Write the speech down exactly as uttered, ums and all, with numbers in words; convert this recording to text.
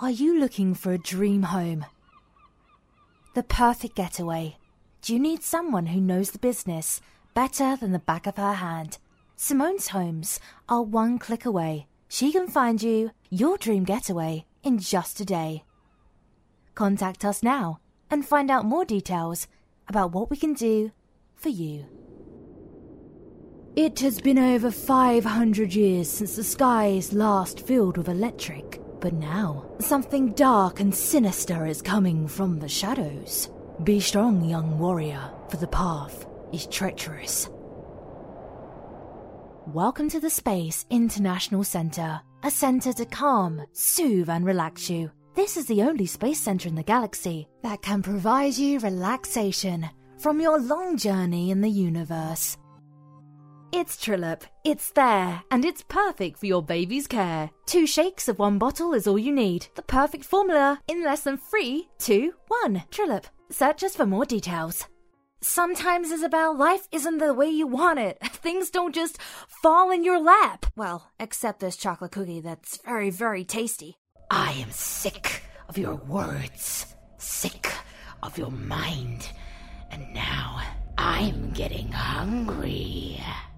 Are you looking for a dream home? The perfect getaway? Do you need someone who knows the business better than the back of her hand? Simone's Homes are one click away. She can find you your dream getaway in just a day. Contact us now and find out more details about what we can do for you. It has been over five hundred years since the sky is last filled with electric, but now something dark and sinister is coming from the shadows. Be strong, young warrior, for the path is treacherous. Welcome to the Space International Center, a center to calm, soothe and relax you. This is the only space center in the galaxy that can provide you relaxation from your long journey in the universe. It's Trilip, it's there, and it's perfect for your baby's care. Two shakes of one bottle is all you need. The perfect formula in less than three, two, one. Trilip, search us for more details. Sometimes, Isabel, life isn't the way you want it. Things don't just fall in your lap. Well, except this chocolate cookie that's very, very tasty. I am sick of your words, sick of your mind, and now I'm getting hungry.